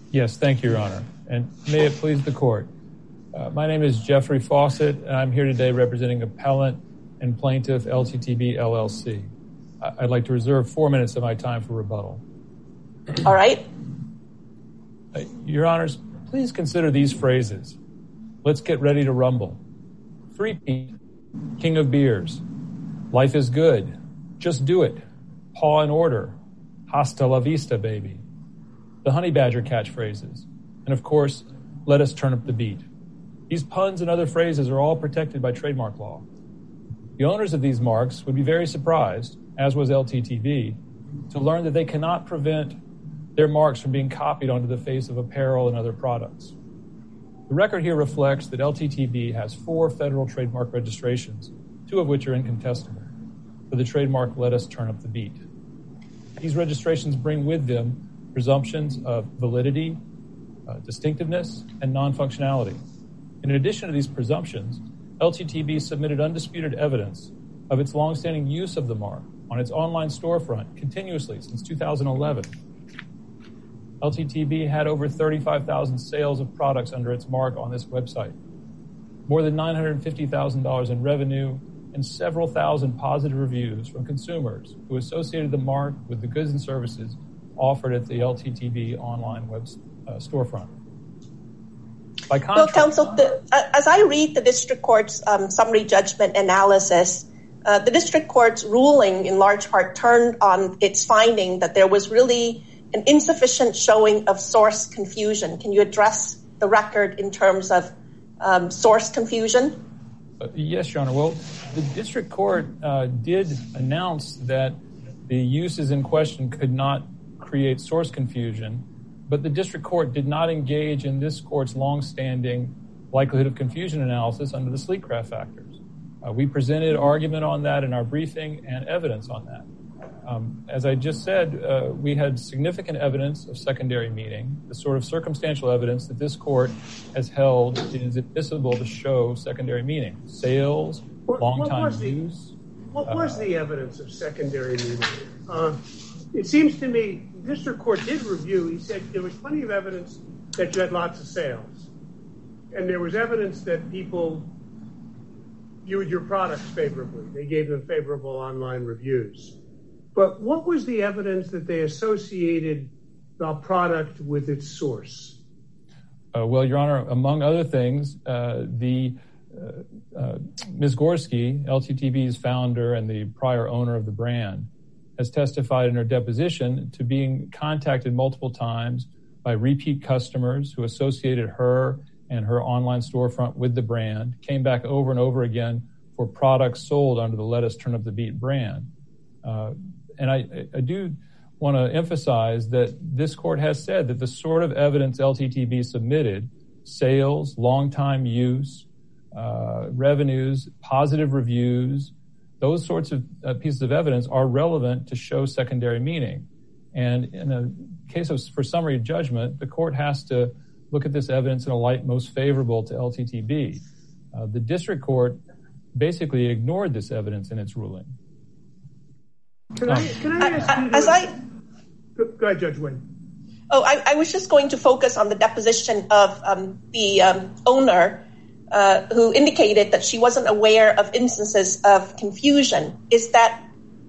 Yes, thank you, Your Honor. And may it please the court. My name is Jeffrey Fawcett, and I'm here today representing appellant and plaintiff LTTB LLC. I'd like to reserve 4 minutes of my time for rebuttal. All right. Your Honors, please consider these phrases. Let's get ready to rumble. Three-peat, king of beers. Life is good. Just do it. Paw in order. Hasta la vista, baby. The honey badger catchphrases. And of course, let us turn up the beat. These puns and other phrases are all protected by trademark law. The owners of these marks would be very surprised, as was LTTB, to learn that they cannot prevent their marks from being copied onto the face of apparel and other products. The record here reflects that LTTB has 4 federal trademark registrations, 2 of which are incontestable, for the trademark Let Us Turn Up the Beat. These registrations bring with them presumptions of validity, distinctiveness, and non-functionality. In addition to these presumptions, LTTB submitted undisputed evidence of its longstanding use of the mark on its online storefront continuously since 2011. LTTB had over 35,000 sales of products under its mark on this website, more than $950,000 in revenue, and several thousand positive reviews from consumers who associated the mark with the goods and services offered at the LTTB online web storefront. By contrast, well, counsel, as I read the district court's summary judgment analysis, the district court's ruling in large part turned on its finding that there was really an insufficient showing of source confusion. Can you address the record in terms of source confusion? Yes, Your Honor. Well, the district court did announce that the uses in question could not create source confusion, but the district court did not engage in this court's longstanding likelihood of confusion analysis under the Sleekcraft factors. We presented argument on that in our briefing and evidence on that. As I just said, we had significant evidence of secondary meaning, the sort of circumstantial evidence that this court has held is admissible to show secondary meaning. Sales, long-time use. What was the evidence of secondary meaning? It seems to me the district court did review. He said there was plenty of evidence that you had lots of sales. And there was evidence that people viewed your products favorably. They gave them favorable online reviews. But what was the evidence that they associated the product with its source? Well, Your Honor, among other things, Ms. Gorski, LTTB's founder and the prior owner of the brand, has testified in her deposition to being contacted multiple times by repeat customers who associated her and her online storefront with the brand, came back over and over again for products sold under the Let Us Turn Up the Beat brand. And I do want to emphasize that this court has said that the sort of evidence LTTB submitted, sales, long-time use, revenues, positive reviews, those sorts of pieces of evidence are relevant to show secondary meaning. And in a case for summary judgment, the court has to look at this evidence in a light most favorable to LTTB. The district court basically ignored this evidence in its ruling. Can I ask you go ahead, Judge Wynn. Oh, I was just going to focus on the deposition of the owner who indicated that she wasn't aware of instances of confusion. Is that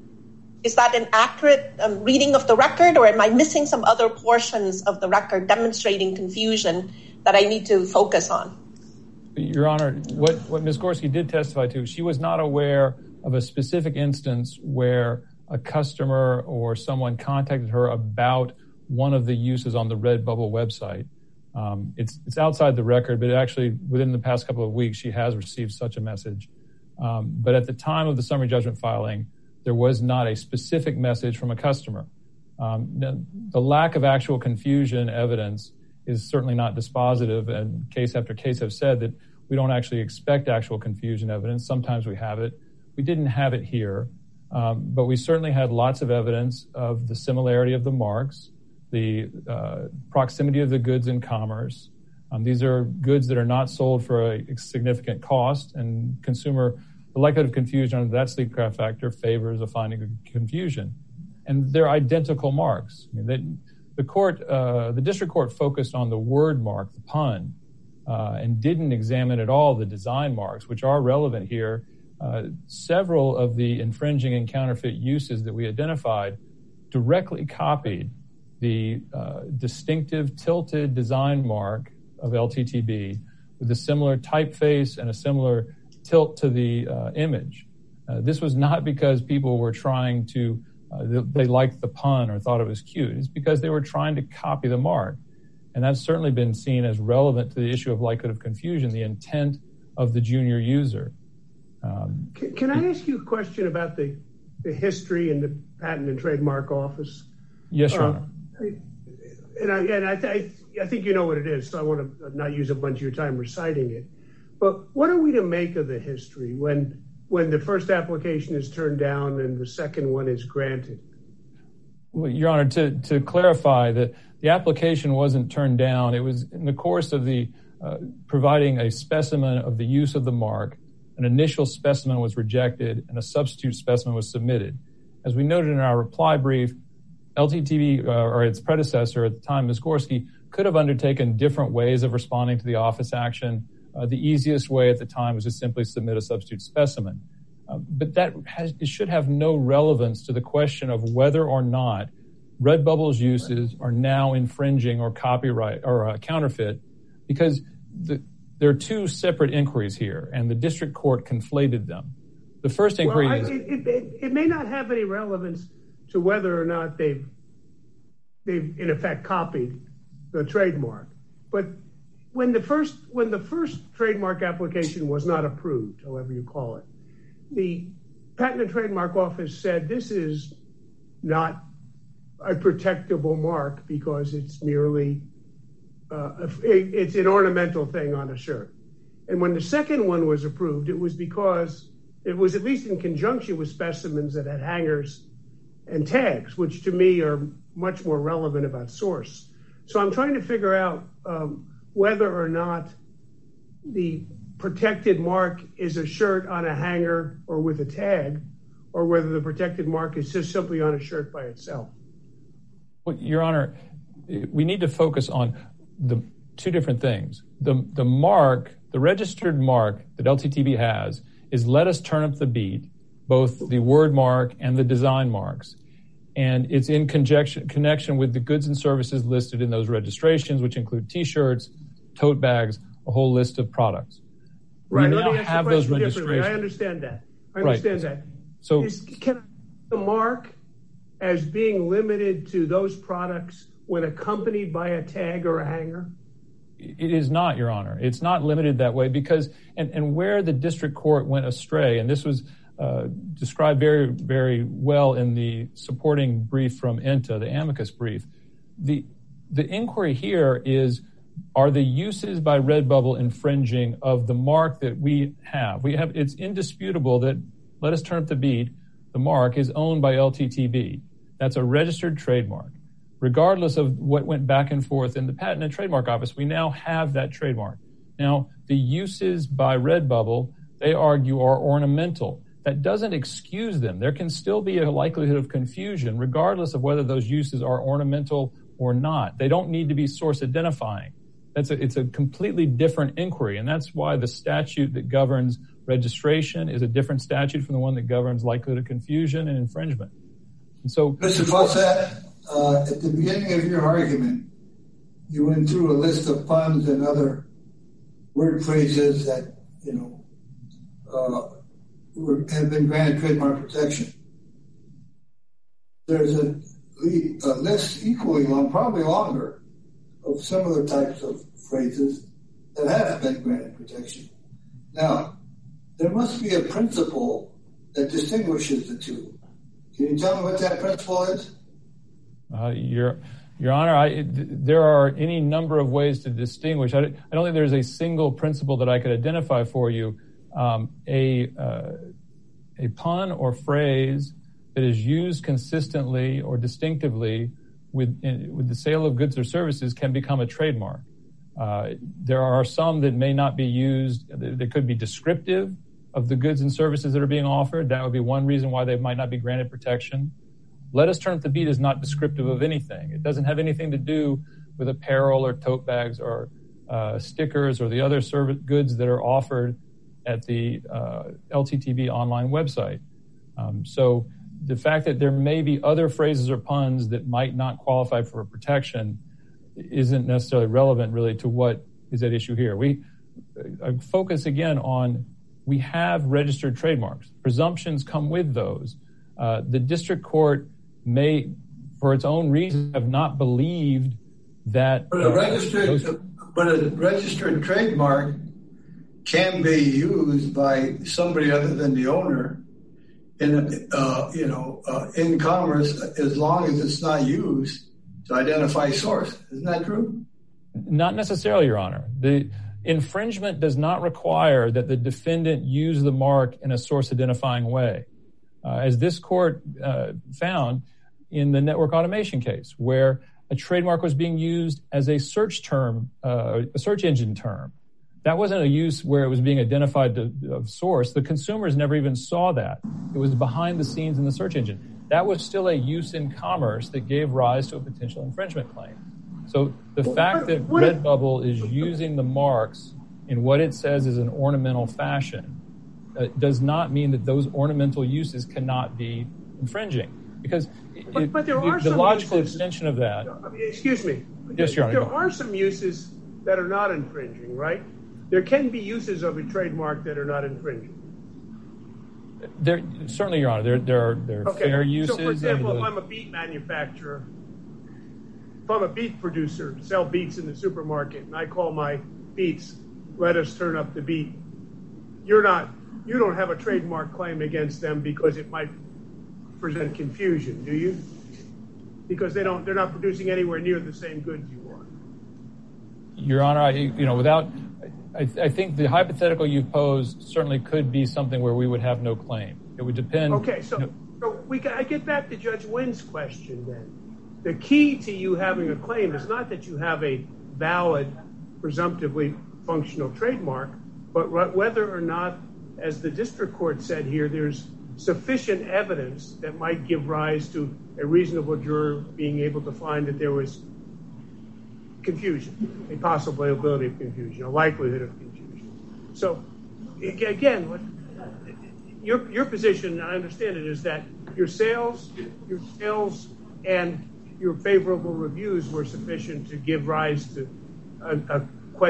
an accurate reading of the record, or am I missing some other portions of the record demonstrating confusion that I need to focus on? Your Honor, what Ms. Gorski did testify to, she was not aware of a specific instance where a customer or someone contacted her about one of the uses on the Redbubble website. It's outside the record, but actually within the past couple of weeks, she has received such a message. But at the time of the summary judgment filing, there was not a specific message from a customer. The lack of actual confusion evidence is certainly not dispositive, and case after case have said that we don't actually expect actual confusion evidence. Sometimes we have it. We didn't have it here, but we certainly had lots of evidence of the similarity of the marks, the proximity of the goods in commerce. These are goods that are not sold for a significant cost, and the likelihood of confusion under that Sleekcraft factor favors a finding of confusion. And they're identical marks. the district court focused on the word mark, the pun, and didn't examine at all the design marks, which are relevant here. Several of the infringing and counterfeit uses that we identified directly copied the distinctive tilted design mark of LTTB with a similar typeface and a similar tilt to the image. This was not because people were trying to, they liked the pun or thought it was cute. It's because they were trying to copy the mark. And that's certainly been seen as relevant to the issue of likelihood of confusion, the intent of the junior user. Can I ask you a question about the history in the Patent and Trademark Office? Yes, Your Honor. I think you know what it is, so I want to not use a bunch of your time reciting it. But what are we to make of the history when the first application is turned down and the second one is granted? Well, Your Honor, to clarify that the application wasn't turned down. It was in the course of the providing a specimen of the use of the mark. An initial specimen was rejected and a substitute specimen was submitted. As we noted in our reply brief, LTTB or its predecessor at the time, Ms. Gorski, could have undertaken different ways of responding to the office action. The easiest way at the time was to simply submit a substitute specimen. But it should have no relevance to the question of whether or not Redbubble's uses are now infringing or copyright or counterfeit, because there are two separate inquiries here, and the district court conflated them. The first inquiry it may not have any relevance to whether or not they've in effect copied the trademark, but when the first trademark application was not approved, however you call it, the Patent and Trademark Office said this is not a protectable mark because it's merely it's an ornamental thing on a shirt. And when the second one was approved, it was because it was at least in conjunction with specimens that had hangers and tags, which to me are much more relevant about source. So I'm trying to figure out whether or not the protected mark is a shirt on a hanger or with a tag, or whether the protected mark is just simply on a shirt by itself. Well, Your Honor, we need to focus on the two different things. The mark, the registered mark that LTTB has is Let Us Turn Up the Beat, both the word mark and the design marks. And it's in connection with the goods and services listed in those registrations, which include T-shirts, tote bags, a whole list of products. Right. Let me ask the question differently. I understand that. that. So can the mark as being limited to those products when accompanied by a tag or a hanger? It is not, Your Honor. It's not limited that way because, and where the district court went astray, and this was described very, very well in the supporting brief from INTA, the amicus brief. The inquiry here is, are the uses by Redbubble infringing of the mark that we have? It's indisputable that Let Us Turn Up the Beat, the mark, is owned by LTTB. That's a registered trademark. Regardless of what went back and forth in the Patent and Trademark Office, we now have that trademark. Now, the uses by Redbubble, they argue, are ornamental. That doesn't excuse them. There can still be a likelihood of confusion, regardless of whether those uses are ornamental or not. They don't need to be source identifying. It's a completely different inquiry, and that's why the statute that governs registration is a different statute from the one that governs likelihood of confusion and infringement. And so, Mr. Fawcett, at the beginning of your argument, you went through a list of puns and other word phrases that, have been granted trademark protection. There's a list equally long, probably longer, of similar types of phrases that have been granted protection. Now, there must be a principle that distinguishes the two. Can you tell me what that principle is? Your Honor, there are any number of ways to distinguish. I don't think there's a single principle that I could identify for you. A pun or phrase that is used consistently or distinctively with the sale of goods or services can become a trademark. There are some that may not be used. That could be descriptive of the goods and services that are being offered. That would be one reason why they might not be granted protection. Let Us Turn Up the Beat is not descriptive of anything. It doesn't have anything to do with apparel or tote bags or stickers or the other goods that are offered at the LTTB online website. So the fact that there may be other phrases or puns that might not qualify for a protection isn't necessarily relevant really to what is at issue here. I focus again on we have registered trademarks. Presumptions come with those. The district court may, for its own reasons, have not believed that... But a registered trademark can be used by somebody other than the owner in commerce as long as it's not used to identify source. Isn't that true? Not necessarily, Your Honor. The infringement does not require that the defendant use the mark in a source identifying way. As this court found in the network automation case, where a trademark was being used as a search term, a search engine term. That wasn't a use where it was being identified of source. The consumers never even saw that. It was behind the scenes in the search engine. That was still a use in commerce that gave rise to a potential infringement claim. So the fact that Redbubble is using the marks in what it says is an ornamental fashion does not mean that those ornamental uses cannot be infringing. Because but there are the logical extension of that... Excuse me. Yes, Your Honor. There are some uses that are not infringing, right? There can be uses of a trademark that are not infringing. Certainly, Your Honor. There are fair uses. So, for example, if I'm a beet manufacturer, if I'm a beet producer, sell beets in the supermarket, and I call my beets, Let Us Turn Up the Beat, you don't have a trademark claim against them because it might present confusion, do you? Because they're not producing anywhere near the same goods you are. Your Honor, I think the hypothetical you posed certainly could be something where we would have no claim. It would depend. Okay, I get back to Judge Wynn's question then. The key to you having a claim is not that you have a valid, presumptively functional trademark, but whether or not, as the district court said here, there's sufficient evidence that might give rise to a reasonable juror being able to find that there was confusion, a possibility of confusion, a likelihood of confusion. So, again, your position, I understand it, is that your sales and your favorable reviews were sufficient to give rise to a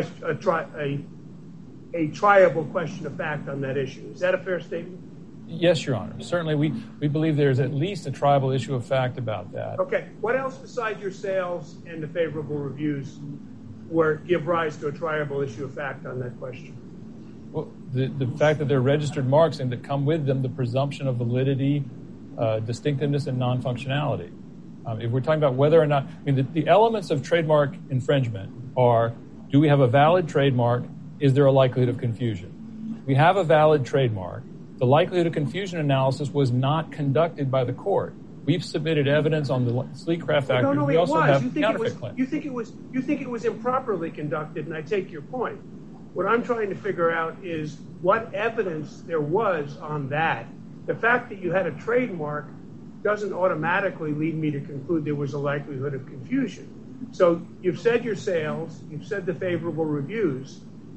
triable question of fact on that issue. Is that a fair statement? Yes, Your Honor. Certainly, we believe there's at least a triable issue of fact about that. Okay. What else besides your sales and the favorable reviews give rise to a triable issue of fact on that question? Well, the fact that they're registered marks and that come with them the presumption of validity, distinctiveness, and non-functionality. If we're talking about whether or not, the elements of trademark infringement are: do we have a valid trademark? Is there a likelihood of confusion? We have a valid trademark. The likelihood of confusion analysis was not conducted by the court. We've submitted evidence on the Sleecraft Factory. No, we also have counterfeit claims. You think it was improperly conducted, and I take your point. What I'm trying to figure out is what evidence there was on that. The fact that you had a trademark doesn't automatically lead me to conclude there was a likelihood of confusion. So you've said your sales, you've said the favorable reviews.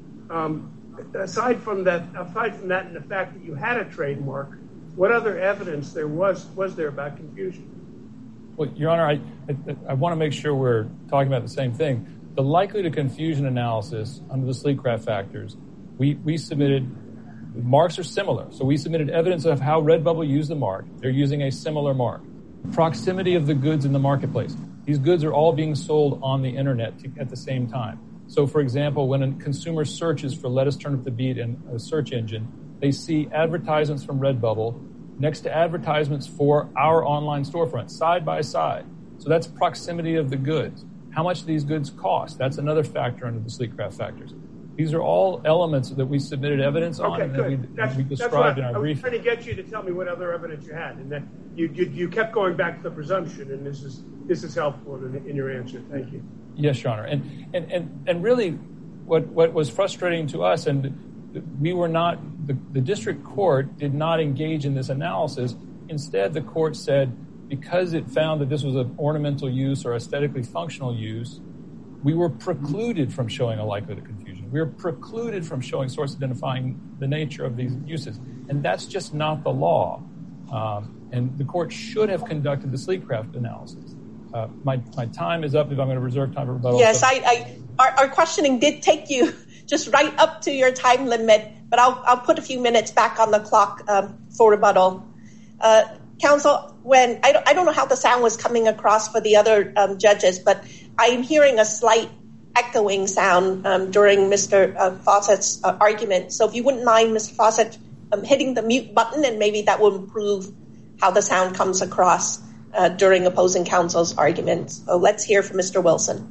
Aside from that, and the fact that you had a trademark, what other evidence was there about confusion? Well, Your Honor, I want to make sure we're talking about the same thing. The likelihood of confusion analysis under the Sleecraft factors, we submitted, marks are similar. So we submitted evidence of how Redbubble used the mark. They're using a similar mark. Proximity of the goods in the marketplace. These goods are all being sold on the internet at the same time. So, for example, when a consumer searches for Let Us Turn Up the Beat in a search engine, they see advertisements from Redbubble next to advertisements for our online storefront, side by side. So that's proximity of the goods. How much do these goods cost? That's another factor under the Sleecraft factors. These are all elements that we submitted evidence on and that we described in our brief. I was trying to get you to tell me what other evidence you had, and then you kept going back to the presumption, and this is helpful in your answer. Thank you. Yes, Your Honor. And really what was frustrating to us, and we were not, the district court did not engage in this analysis. Instead, the court said, because it found that this was an ornamental use or aesthetically functional use, we were precluded from showing a likelihood of confusion. We were precluded from showing source identifying the nature of these uses. And that's just not the law. And the court should have conducted the Sleecraft analysis. My time is up if I'm going to reserve time for rebuttal. Yes, our questioning did take you just right up to your time limit, but I'll put a few minutes back on the clock for rebuttal. Counsel, when I don't know how the sound was coming across for the other judges, but I'm hearing a slight echoing sound during Mr. Fawcett's argument. So if you wouldn't mind, Mr. Fawcett, hitting the mute button, and maybe that will improve how the sound comes across during opposing counsel's arguments. So let's hear from Mr. Wilson.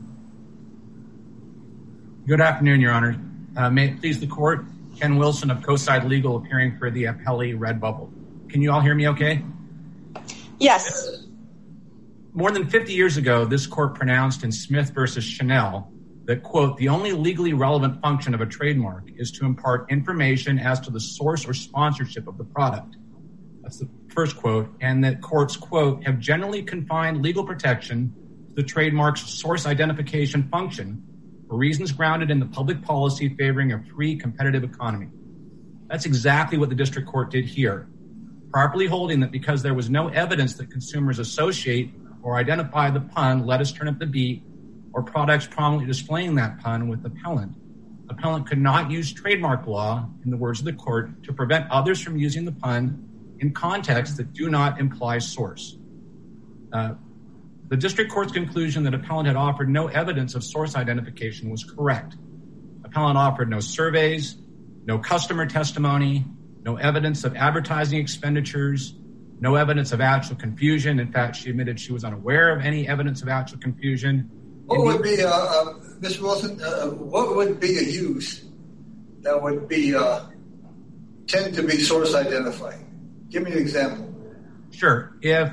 Good afternoon, Your Honor. May it please the court, Ken Wilson of Coastside Legal, appearing for the appellee Redbubble. Can you all hear me okay? Yes. More than 50 years ago, this court pronounced in Smith versus Chanel that, quote, the only legally relevant function of a trademark is to impart information as to the source or sponsorship of the product. That's the first quote. And that courts, quote, have generally confined legal protection to the trademark's source identification function for reasons grounded in the public policy favoring a free competitive economy. That's exactly what the district court did here, properly holding that because there was no evidence that consumers associate or identify the pun, let us turn up the beat, or products prominently displaying that pun with appellant. Appellant could not use trademark law, in the words of the court, to prevent others from using the pun in contexts that do not imply source. The district court's conclusion that appellant had offered no evidence of source identification was correct. Appellant offered no surveys, no customer testimony, no evidence of advertising expenditures, no evidence of actual confusion. In fact, she admitted she was unaware of any evidence of actual confusion. What would be, Mr. Wilson, what would be a use that would be tend to be source identifying? Give me an example. Sure. If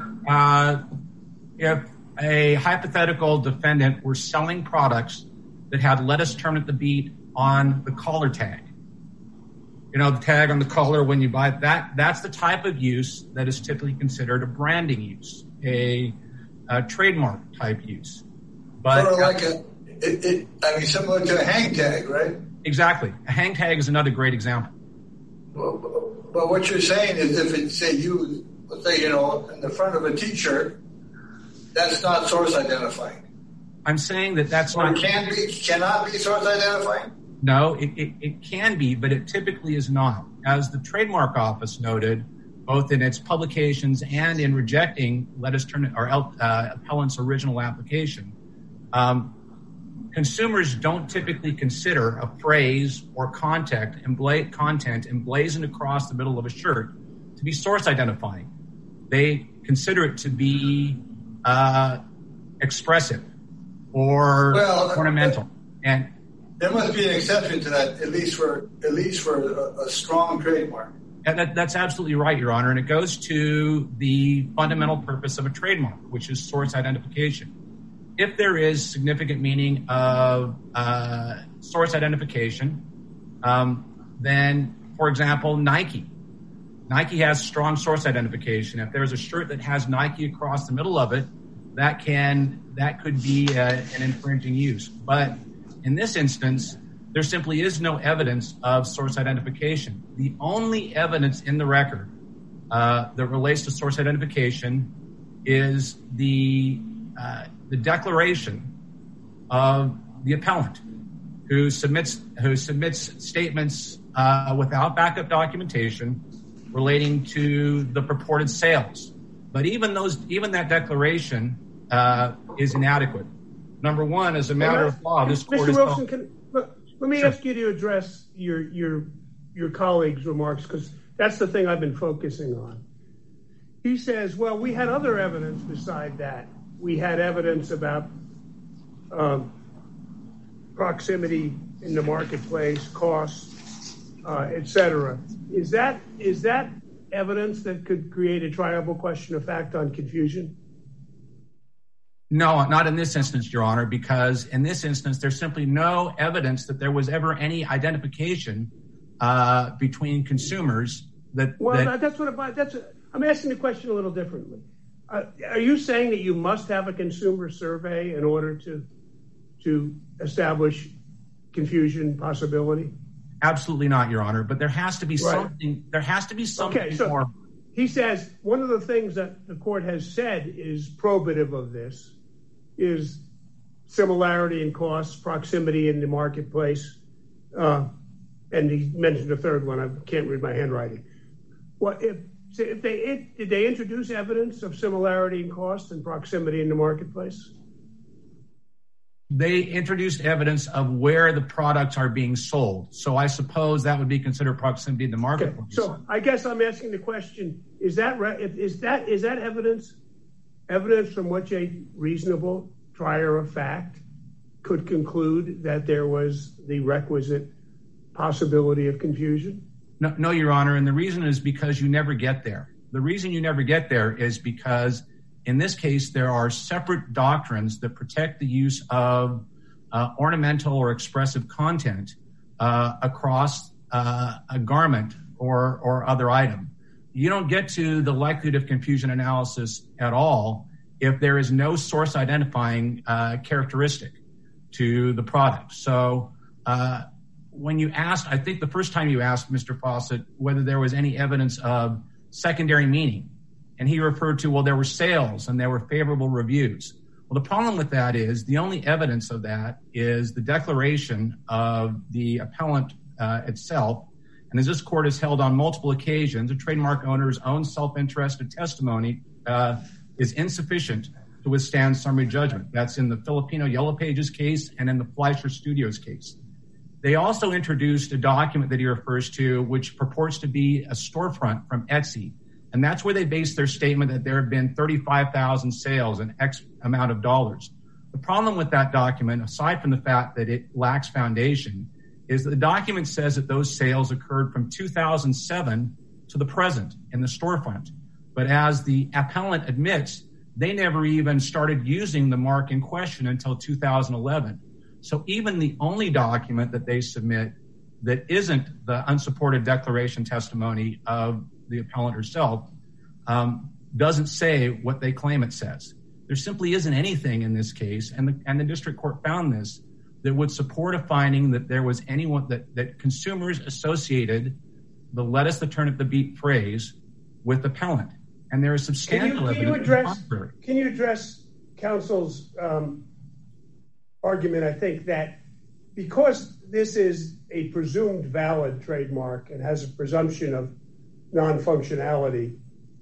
a hypothetical defendant were selling products that had let us turn up the beat on the collar tag, you know, the tag on the collar when you buy it, that's the type of use that is typically considered a branding use, a trademark type use. But sort of like similar to a hang tag, right? Exactly. A hang tag is another great example. But what you're saying is if it's, say, you, let's say, you know, in the front of a T-shirt, that's not source identifying. I'm saying that's not... Cannot be source identifying? No, it can be, but it typically is not. As the Trademark Office noted, both in its publications and in rejecting appellant's original application, consumers don't typically consider a phrase or content emblazoned across the middle of a shirt to be source identifying. They consider it to be expressive or ornamental. And there must be an exception to that, at least for a strong trademark. And that's absolutely right, Your Honor. And it goes to the fundamental purpose of a trademark, which is source identification. If there is significant meaning of source identification, then, for example, Nike has strong source identification. If there's a shirt that has Nike across the middle of it, that could be an infringing use. But in this instance, there simply is no evidence of source identification. The only evidence in the record that relates to source identification is the declaration of the appellant, who submits statements without backup documentation relating to the purported sales. But even that declaration is inadequate. Number one, as a matter of law, this court is... Mr. Wilson, let me ask you to address your colleague's remarks, because that's the thing I've been focusing on. He says, well, we had other evidence beside that. We had evidence about proximity in the marketplace, costs, etc. Is that evidence that could create a triable question of fact on confusion? No, not in this instance, Your Honor, because in this instance, there's simply no evidence that there was ever any identification between consumers that... Well, I'm asking the question a little differently. Are you saying that you must have a consumer survey in order to establish confusion possibility? Absolutely not, Your Honor. But there has to be something. There has to be something Okay, so more. He says one of the things that the court has said is probative of this is similarity in costs, proximity in the marketplace, and he mentioned a third one. I can't read my handwriting. Did they introduce evidence of similarity in cost and proximity in the marketplace? They introduced evidence of where the products are being sold. So I suppose that would be considered proximity in the marketplace. Okay. So I guess I'm asking the question: is that evidence from which a reasonable trier of fact could conclude that there was the requisite possibility of confusion? No, Your Honor. And the reason is because you never get there. The reason you never get there is because in this case, there are separate doctrines that protect the use of ornamental or expressive content across a garment or other item. You don't get to the likelihood of confusion analysis at all if there is no source identifying characteristic to the product. So when you asked, I think the first time you asked Mr. Fawcett whether there was any evidence of secondary meaning, and he referred to, well, there were sales and there were favorable reviews. Well, the problem with that is the only evidence of that is the declaration of the appellant itself. And as this court has held on multiple occasions, a trademark owner's own self-interested testimony is insufficient to withstand summary judgment. That's in the Filipino Yellow Pages case and in the Fleischer Studios case. They also introduced a document that he refers to, which purports to be a storefront from Etsy. And that's where they based their statement that there have been 35,000 sales and X amount of dollars. The problem with that document, aside from the fact that it lacks foundation, is that the document says that those sales occurred from 2007 to the present in the storefront. But as the appellant admits, they never even started using the mark in question until 2011. So even the only document that they submit that isn't the unsupported declaration testimony of the appellant herself doesn't say what they claim it says. There simply isn't anything in this case, and the district court found this, that would support a finding that there was anyone that consumers associated the lettuce, the turnip, the beet phrase with appellant. And there is substantial evidence. Can you address counsel's argument, I think, that because this is a presumed valid trademark and has a presumption of non-functionality,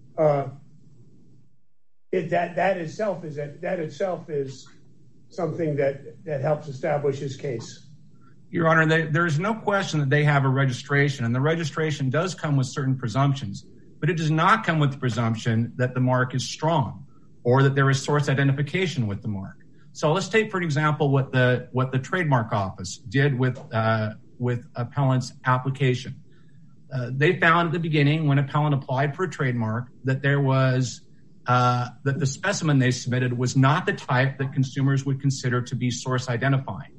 that itself is something that helps establish his case? Your Honor, there is no question that they have a registration, and the registration does come with certain presumptions, but it does not come with the presumption that the mark is strong or that there is source identification with the mark. So let's take, for example, what the trademark office did with appellant's application. They found at the beginning, when appellant applied for a trademark, that there was that the specimen they submitted was not the type that consumers would consider to be source identifying.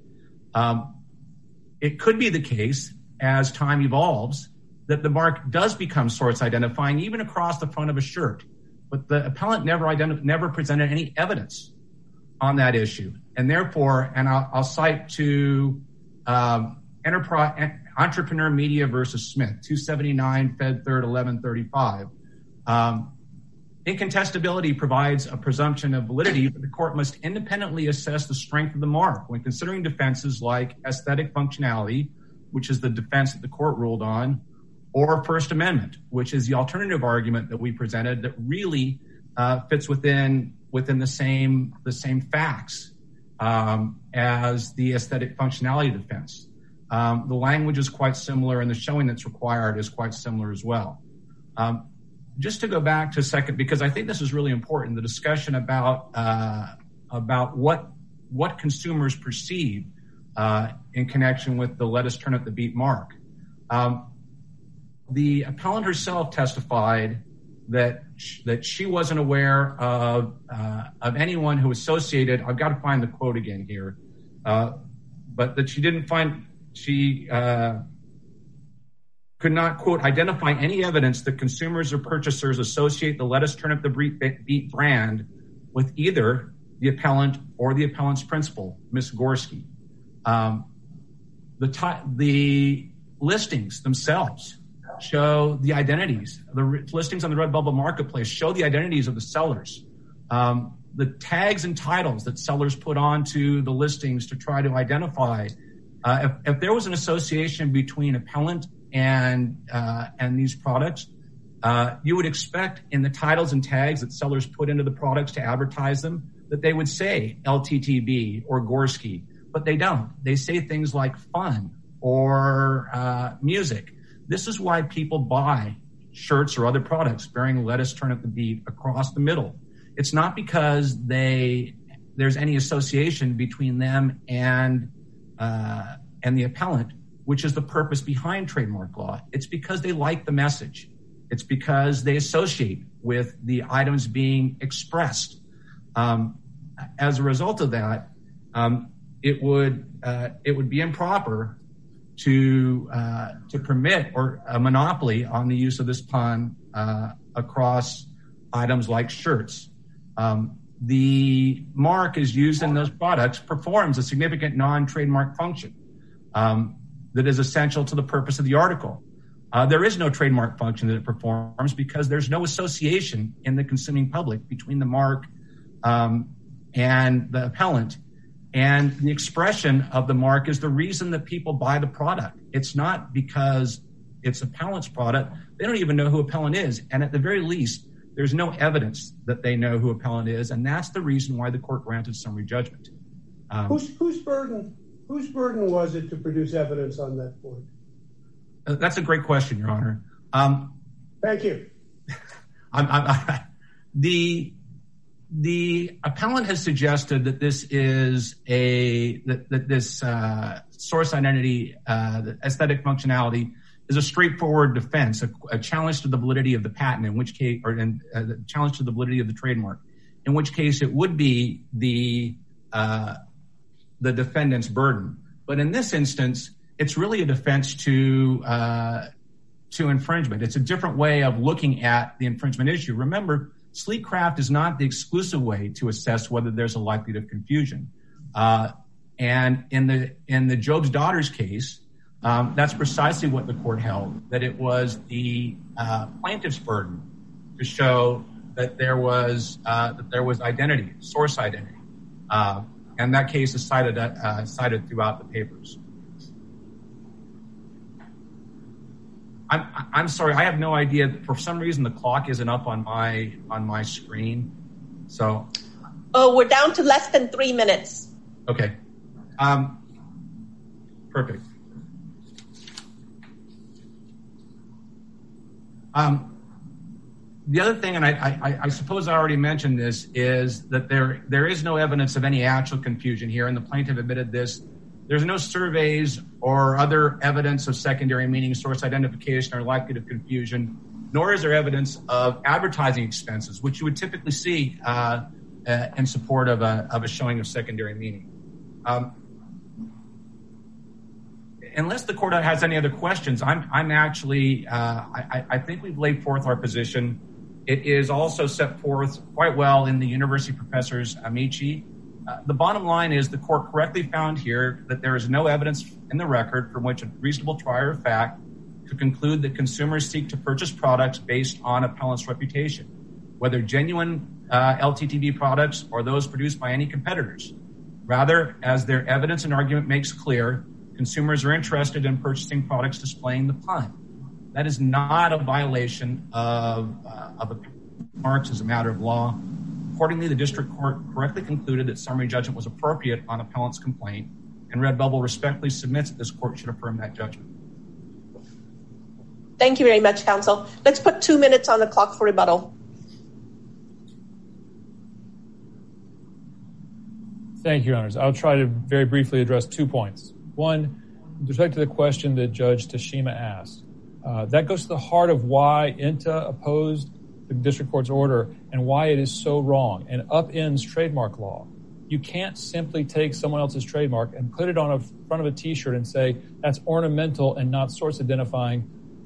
It could be the case, as time evolves, that the mark does become source identifying even across the front of a shirt, but the appellant never presented any evidence on that issue. And therefore, and I'll cite to Entrepreneur Media versus Smith, 279 Fed 3rd 1135. Incontestability provides a presumption of validity, but the court must independently assess the strength of the mark when considering defenses like aesthetic functionality, which is the defense that the court ruled on, or First Amendment, which is the alternative argument that we presented that really fits within the same facts as the aesthetic functionality defense. The language is quite similar, and the showing that's required is quite similar as well. Just to go back to a second, because I think this is really important, the discussion about what consumers perceive in connection with the lettuce, turnip, the beet mark. The appellant herself testified that she wasn't aware of anyone who associated. I've got to find the quote again here, but that she didn't find. could not, quote, identify any evidence that consumers or purchasers associate the Lettuce Turnip the Beet brand with either the appellant or the appellant's principal, Ms. Gorski. The listings themselves show the identities. The listings on the Redbubble Marketplace show the identities of the sellers. The tags and titles that sellers put onto the listings to try to identify if there was an association between appellant and these products, you would expect in the titles and tags that sellers put into the products to advertise them that they would say LTTB or Gorski, but they don't. They say things like fun or music. This is why people buy shirts or other products bearing Lettuce Turnip the Beet across the middle. It's not because there's any association between them and the appellant, which is the purpose behind trademark law. It's because they like the message. It's because they associate with the items being expressed. As a result of that, it would be improper to permit or a monopoly on the use of this pun across items like shirts. The mark is used in those products performs a significant non-trademark function that is essential to the purpose of the article. There is no trademark function that it performs because there's no association in the consuming public between the mark and the appellant. And the expression of the mark is the reason that people buy the product. It's not because it's appellant's product. They don't even know who appellant is. And at the very least, there's no evidence that they know who appellant is. And that's the reason why the court granted summary judgment. Whose burden was it to produce evidence on that point? That's a great question, Your Honor. Thank you. The appellant has suggested that this is this source identity, the aesthetic functionality, is a straightforward defense, a challenge to the validity of the patent, in which case, or a challenge to the validity of the trademark, in which case it would be the defendant's burden. But in this instance, it's really a defense to infringement. It's a different way of looking at the infringement issue. Remember, sleek craft is not the exclusive way to assess whether there's a likelihood of confusion. And in the Job's Daughters case, that's precisely what the court held, that it was the plaintiff's burden to show that there was identity, source identity. And that case is cited throughout the papers. I'm sorry, I have no idea. For some reason, the clock isn't up on my screen. So. Oh, we're down to less than 3 minutes. Okay. Perfect. The other thing, and I suppose I already mentioned this, is that there is no evidence of any actual confusion here, and the plaintiff admitted this. There's no surveys or other evidence of secondary meaning, source identification, or likelihood of confusion, nor is there evidence of advertising expenses, which you would typically see in support of a showing of secondary meaning. Unless the court has any other questions, I'm actually, I think we've laid forth our position. It is also set forth quite well in the university professor's amici. The bottom line is the court correctly found here that there is no evidence in the record from which a reasonable trier of fact could conclude that consumers seek to purchase products based on appellant's reputation, whether genuine LTTB products or those produced by any competitors. Rather, as their evidence and argument makes clear, consumers are interested in purchasing products displaying the pun. That is not a violation of marks as a matter of law. Accordingly, the district court correctly concluded that summary judgment was appropriate on appellant's complaint, and Redbubble respectfully submits that this court should affirm that judgment. Thank you very much, counsel. Let's put 2 minutes on the clock for rebuttal. Thank you, Your Honors. I'll try to very briefly address 2 points. One, with respect to the question that Judge Tashima asked, that goes to the heart of why INTA opposed the district court's order and why it is so wrong and upends trademark law. You can't simply take someone else's trademark and put it on the front of a T-shirt and say that's ornamental and not source identifying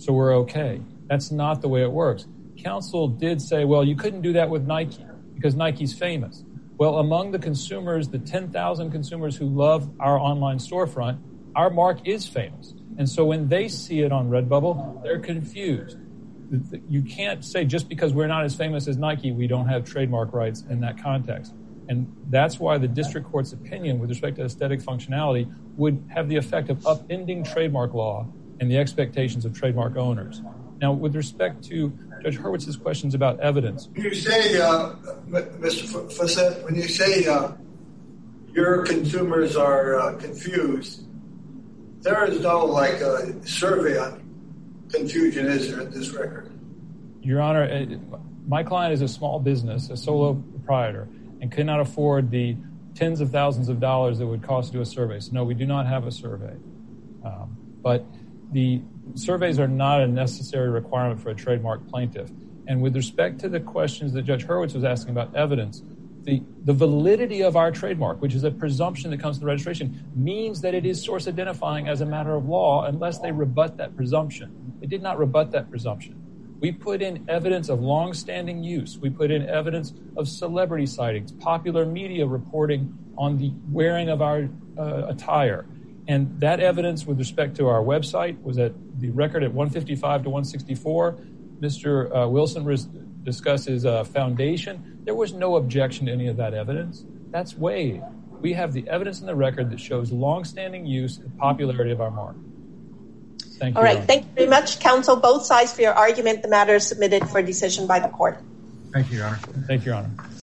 so we're okay. That's not the way it works. Counsel did say, well, you couldn't do that with Nike because Nike's famous. Well, among the consumers, the 10,000 consumers who love our online storefront, our mark is famous. And so when they see it on Redbubble, they're confused. You can't say just because we're not as famous as Nike, we don't have trademark rights in that context. And that's why the district court's opinion with respect to aesthetic functionality would have the effect of upending trademark law and the expectations of trademark owners. Now, with respect to Judge Hurwitz's questions about evidence. When you say, Mr. Fossett, when you say your consumers are confused, there is no survey on confusion, is there, in this record? Your Honor, my client is a small business, a solo proprietor, and cannot afford the tens of thousands of dollars that would cost to do a survey. So, no, we do not have a survey. But the surveys are not a necessary requirement for a trademark plaintiff. And with respect to the questions that Judge Hurwitz was asking about evidence, the validity of our trademark, which is a presumption that comes to the registration, means that it is source identifying as a matter of law unless they rebut that presumption. They did not rebut that presumption. We put in evidence of long-standing use. We put in evidence of celebrity sightings, popular media reporting on the wearing of our attire. And that evidence with respect to our website was at the record at 155 to 164. Mr. Wilson discusses foundation. There was no objection to any of that evidence. That's waived. We have the evidence in the record that shows long-standing use and popularity of our mark. Thank you. All right. Thank you very much, counsel, both sides for your argument. The matter is submitted for decision by the court. Thank you, Your Honor. Thank you, Your Honor.